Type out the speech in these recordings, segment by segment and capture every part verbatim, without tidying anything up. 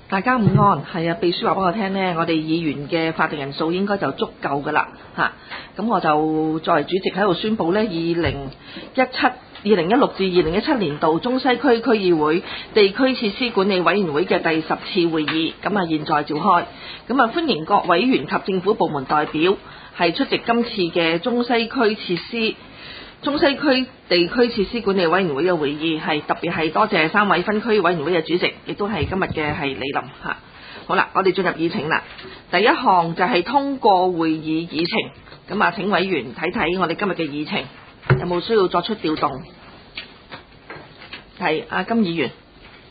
大家午安，係啊，秘書話俾我聽呢，我哋議員嘅法定人數應該就足夠噶啦嚇，咁我就作為主席喺度宣佈呢，二零一七、二零一六至二零一七年度中西區區議會地區設施管理委員會嘅第十次會議，咁啊現在召開，咁啊歡迎各委員及政府部門代表係出席今次嘅中西區設施中西區地區設施管理委員會嘅會議，係特別係多謝三位分區委員會嘅主席，亦都係今日嘅係李林嚇。好啦，我哋進入議程啦。第一項就係通過會議議程，咁啊請委員睇睇我哋今日嘅議程有冇需要作出調動。係阿金議員。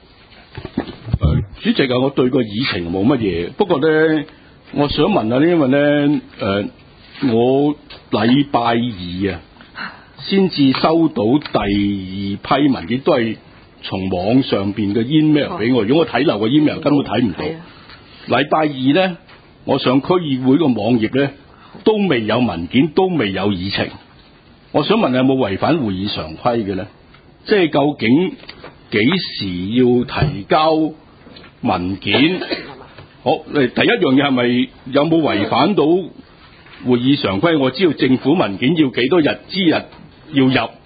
主席啊，我對個議程冇乜嘢，不過咧，我想問下咧，因為咧誒，我禮拜二啊。先至收到第二批文件，都係從網上邊嘅 email 俾我。如果我睇漏個 email，根本睇唔到。禮拜二呢，我上區議會個網頁呢，都未有文件，都未有議程。我想問有冇違反會議常規嘅呢？即係究竟幾時要提交文件？好，第一樣嘢係咪有冇違反到會議常規？我知道政府文件要幾多日之日要入。誒、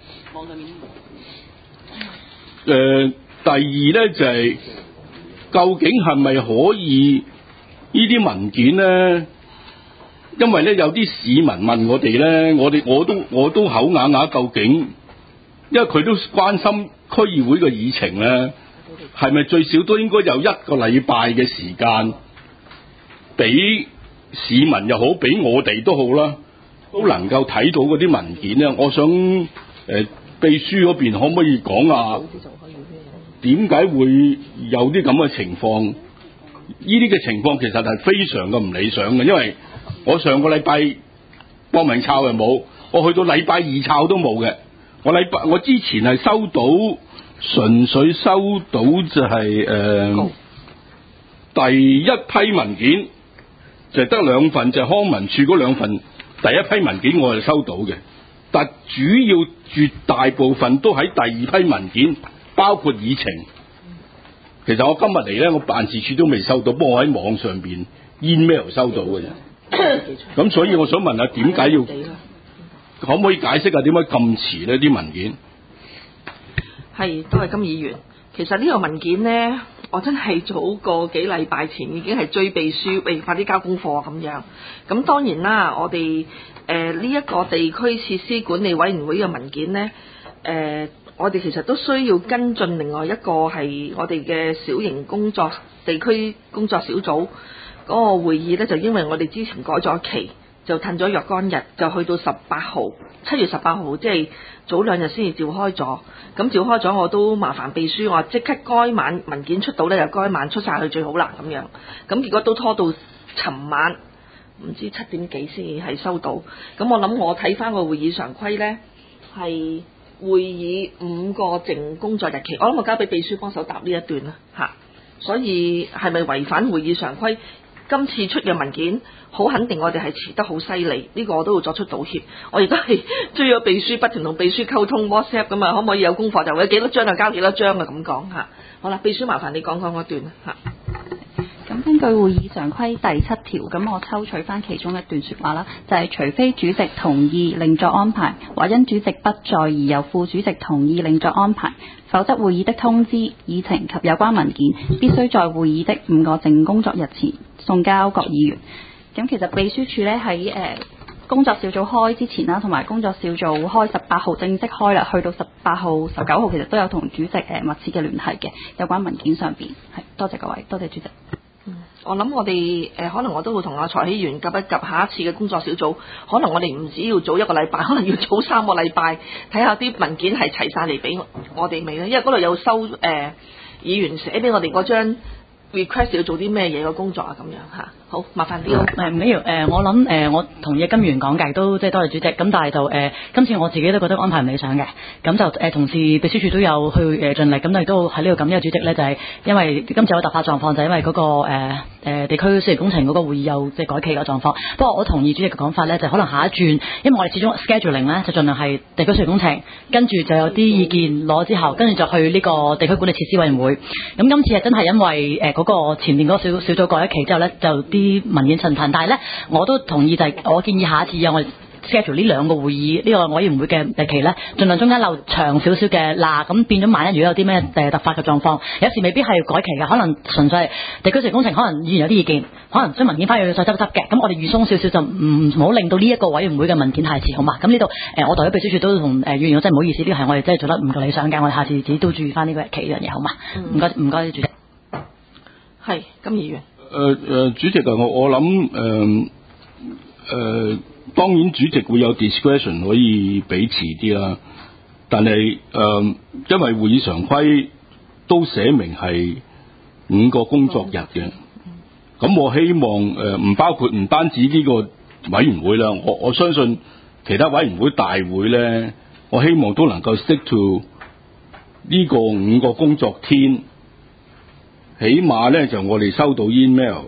呃，第二咧就係、是、究竟係咪可以呢啲文件咧？因為咧有啲市民問我哋咧，我哋我都我都口啞啞，究竟因為佢都關心區議會嘅議程咧，係咪最少都應該有一個禮拜嘅時間俾市民又好，俾我哋都好啦，都能夠睇到嗰啲文件咧。我想誒、呃、秘書嗰邊可唔可以講下點解會有啲咁嘅情況？呢啲嘅情況其實係非常嘅唔理想嘅，因為我上個禮拜搏命抄又冇，我去到禮拜二抄都冇嘅。我禮拜我之前係收到純粹收到就係、是、誒、呃、第一批文件。就得兩份，就係、康文署嗰兩份第一批文件我係收到嘅，但主要絕大部分都喺第二批文件，包括議程。其實我今日嚟咧，我辦事處都未收到，不過我喺網上邊 email 收到嘅啫。咁所以我想問下點解要，可唔可以解釋下點解咁遲呢啲文件？ 係，都係金議員。其實呢個文件呢，我真係早個幾禮拜前已經係追秘書，喂，快啲交功課咁樣。咁當然啦，我哋誒呢一個地區設施管理委員會嘅文件呢，誒、呃、我哋其實都需要跟進另外一個係我哋嘅小型工作地區工作小組嗰個會議呢，就因為我哋之前改咗期，就褪咗若干日，就去到十八號，七月十八號，即係早兩日先至召開咗。咁召開咗，我都麻煩秘書，我即刻該晚文件出到呢，就該晚出晒去最好啦咁樣。咁結果都拖到尋晚，唔知七點幾先係收到。咁我諗我睇翻個會議常規呢，係會議五個淨工作日期。我諗我交俾秘書幫手答呢一段啦嚇。所以係咪違反會議常規？今次出嘅文件好肯定，我哋係遲得好犀利，呢個我都會作出道歉。我亦都係追咗秘書，不停同秘書溝通 WhatsApp 咁啊，可唔可以有功課就有幾多張就交幾多張啊咁講嚇。好啦，秘書麻煩你講講嗰段嚇。 咁根據會議常規第七條，咁我抽取翻其中一段説話啦，就係、是、除非主席同意另作安排，或因主席不在而由副主席同意另作安排，否則會議的通知、議程及有關文件必須在會議的五個淨工作日前送交各議員。咁其實秘書處呢喺誒工作小組開之前啦，同埋工作小組開十八號正式開啦，去到十八號、十九號其實都有同主席誒密切嘅聯繫嘅，有關文件上邊係多謝各位，多謝主席。 嗯、我諗我哋誒、呃、可能我都會同阿蔡希元夾一夾下一次嘅工作小組，可能我哋唔止要早一個禮拜，可能要早三個禮拜，睇下啲文件係齊晒嚟俾我哋未咧，因為嗰度有收誒、呃、議員寫俾我哋嗰張 request 要做啲咩嘢嘅工作啊咁樣嚇。 好，麻煩啲。 誒唔緊要誒，我諗誒、呃，我同意金議員講嘅，都即係多謝主席。咁但係就誒、呃，今次我自己都覺得安排唔理想嘅。咁就誒、呃，同事秘書處都有去誒盡力，咁但係都喺呢度感謝主席咧，就係、是、因為今次有個突發狀況，就係、是、因為嗰、那個誒誒、呃、地區小型工程嗰個會議有即係改期嘅狀況。不過我同意主席嘅講法咧，就可能下一轉，因為我哋始終 scheduling 咧就盡量係地區小型工程，跟住就有啲意見攞之後，跟住就去呢個地區管理設施委員會。咁今次係真係因為誒嗰、呃那個前面嗰個小小組改一期之後咧，就啲文件陳但係咧，我都同意就係、是、我建議下一次有我 schedule 呢兩個會議呢、這個委員會嘅日期咧，盡量中間留長少少嘅嗱，咁變咗萬一如果有啲咩誒突發嘅狀況，有時未必係改期嘅，可能純粹係地區小型工程，可能議員有啲意見，可能將文件翻去再執執嘅，咁我哋預鬆少少就唔好令到呢一個委員會嘅文件太遲，好嘛？咁呢度誒，我代表秘書處都同誒議員，我真係唔好意思，呢個係我哋真係做得唔夠理想嘅，我哋下次自己都注意翻呢個日期呢樣嘢，好嘛？唔該唔該，主席。 係金議員。 誒誒、呃，主席啊，我我諗誒誒，當然主席會有 discretion 可以俾遲啲啦，但係誒、呃，因為會議常規都寫明係五個工作日嘅，咁我希望誒唔、呃、包括唔單止呢個委員會啦，我我相信其他委員會大會咧，我希望都能夠 stick to 呢個五個工作天。起碼咧就我哋收到 email，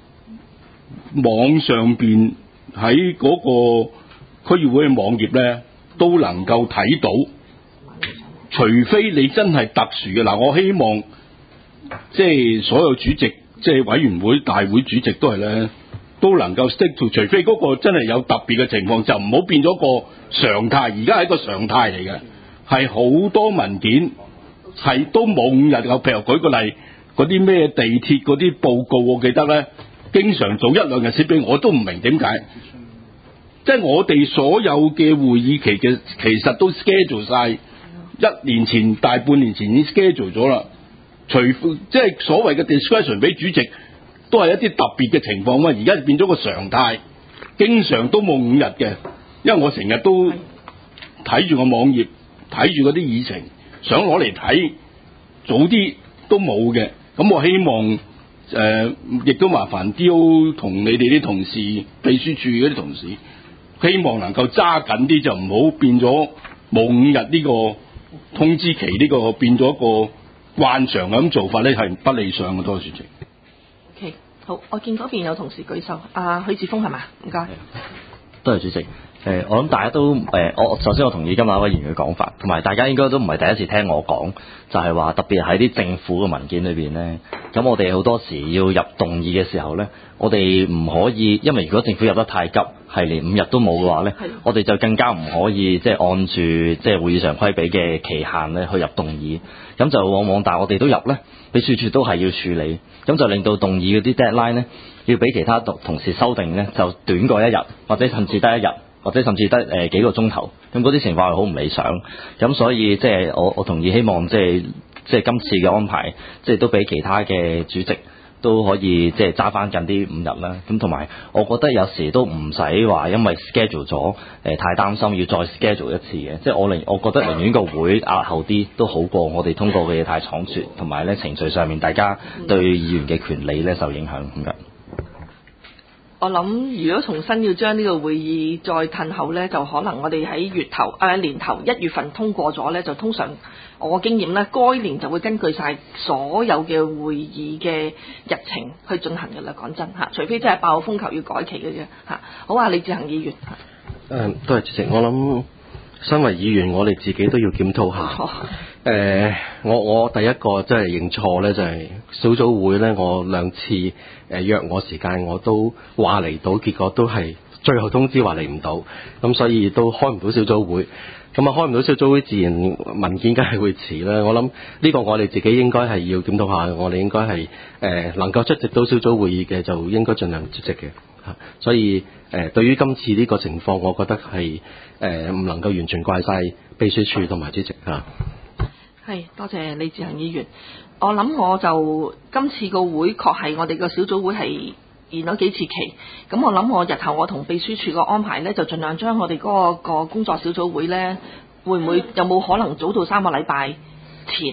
網上邊喺嗰個區議會嘅網頁咧都能夠睇到，除非你真係特殊嘅嗱，我希望即係所有主席即係委員會大會主席都係咧都能夠 stick to， 除非嗰個真係有特別嘅情況，就唔好變咗個常態。而家係一個常態嚟嘅，係好多文件係都冇五日嘅，譬如舉個例。嗰啲咩地鐵嗰啲報告，我記得咧，經常做一兩日先俾我，都唔明點解。即係我哋所有嘅會議期嘅，其實都 schedule 晒，一年前、大半年前已經 schedule 咗啦。除即係所謂嘅 discretion 俾主席，都係一啲特別嘅情況嘛。而家變咗個常態，經常都冇五日嘅，因為我成日都睇住個網頁，睇住嗰啲議程，想攞嚟睇，早啲都冇嘅。咁我希望誒，亦、呃、都麻煩 D O 同你哋啲同事、秘書處嗰啲同事，希望能夠揸緊啲，就唔好變咗冇五日呢個通知期，呢個變咗一個慣常咁做法咧，係不理想嘅。多謝主席。 OK，好，我見嗰邊有同事舉手，阿許智峰係嘛？唔該。 多謝主席。誒、呃，我諗大家都誒、呃，我首先我同意今日一位議員嘅講法，同埋大家應該都唔係第一次聽我講，就係、是、話特別喺啲政府嘅文件裏邊咧，咁我哋好多時要入動議嘅時候咧，我哋唔可以，因為如果政府入得太急，係連五日都冇嘅話咧，我哋就更加唔可以即係按住即係會議常規俾嘅期限咧去入動議，咁就往往但係我哋都入咧，秘書處都係要處理，咁就令到動議嗰啲 deadline 咧要俾其他同同事修訂咧，就短過一日，或者甚至得一日。或者甚至得誒、呃、幾個鐘頭，咁嗰啲情況係好唔理想，咁所以即係我我同意希望即係即係今次嘅安排，即係都俾其他嘅主席都可以即係揸翻近啲五日啦。咁同埋我覺得有時都唔使話因為 schedule 咗誒、呃、太擔心要再 schedule 一次嘅，即係我寧我覺得寧願個會押後啲都好過我哋通過嘅嘢太倉促，同埋咧程序上面大家對議員嘅權利咧受影響咁嘅。 我諗如果重新要將呢個會議再褪後呢，就可能我哋喺月頭啊年頭一月份通過咗呢，就通常我經驗呢，該年就會根據晒所有嘅會議嘅日程去進行嘅啦。講真嚇，除非真係爆風球要改期嘅啫嚇。好啊，李志恒議員。 誒，多謝主席。我諗身為議員，我哋自己都要檢討下。誒、呃，我我第一個真係認錯呢，就係、是、小組會呢。我兩次誒、呃、約我時間，我都話嚟到，結果都係最後通知話嚟唔到，咁所以都開唔到小組會。咁啊，開唔到小組會，自然文件梗係會遲啦。我諗呢個我哋自己應該係要檢討下，我哋應該係誒、呃、能夠出席到小組會議嘅，就應該盡量出席嘅。嚇，所以誒、呃、對於今次呢個情況，我覺得係誒唔能夠完全怪晒秘書處同埋主席嚇。 係，多謝李志恒議員。我諗我就今次個會確係我哋個小組會係延咗幾次期，咁我諗我日後我同秘書處個安排呢，就盡量將我哋嗰、嗰個、嗰個工作小組會呢，會唔會有冇可能早到三個禮拜前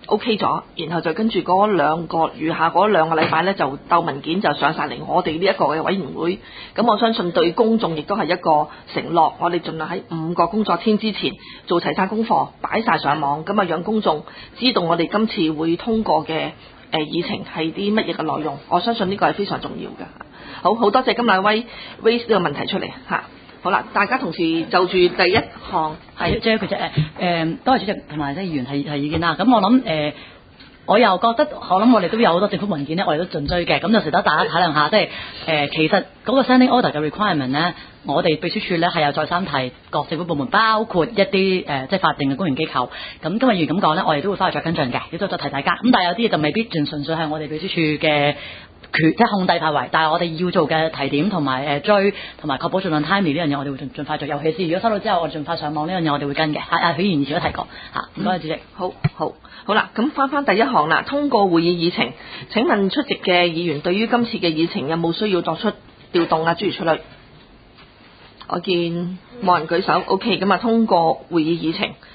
OK 咗，然後就跟住嗰兩個餘下嗰兩個禮拜呢，就鬥文件就上晒嚟我哋呢一個嘅委員會。咁我相信對公眾亦都係一個承諾，我哋盡量喺五個工作天之前做齊晒功課，擺晒上網，咁啊讓公眾知道我哋今次會通過嘅誒議程係啲乜嘢嘅內容。我相信呢個係非常重要嘅。好好多謝今兩位 raise 呢個問題出嚟嚇。好啦，大家同時就住第一項係即係佢就誒誒，多謝主席同埋即係議員係係意見啦。咁我諗誒、呃，我又覺得我諗我哋都有好多政府文件咧，我哋都盡追嘅。咁就值得大家體諒下，即係誒、呃，其實嗰個 standing order 嘅 requirement 咧，我哋秘書處咧係有再三提各政府部門，包括一啲誒、呃、即係法定嘅公營機構。咁今日議員咁講咧，我哋都會翻去再跟進嘅，亦都再提大家。咁但係有啲嘢就未必純純粹係我哋秘書處嘅權即係控制範圍，但係我哋要做嘅提點同埋誒追同埋確保盡量 timely 呢樣嘢，我哋會盡盡快做。尤其是如果收到之後，我哋盡快上網呢樣嘢，我哋會跟嘅。阿阿許議員以前都提過嚇，唔該主席。 好好好啦，咁翻翻第一項啦，通過會議議程。請問出席嘅議員對於今次嘅議程有冇需要作出調動啊？諸如此類。我見冇人舉手 ，OK， 咁啊通過會議議程。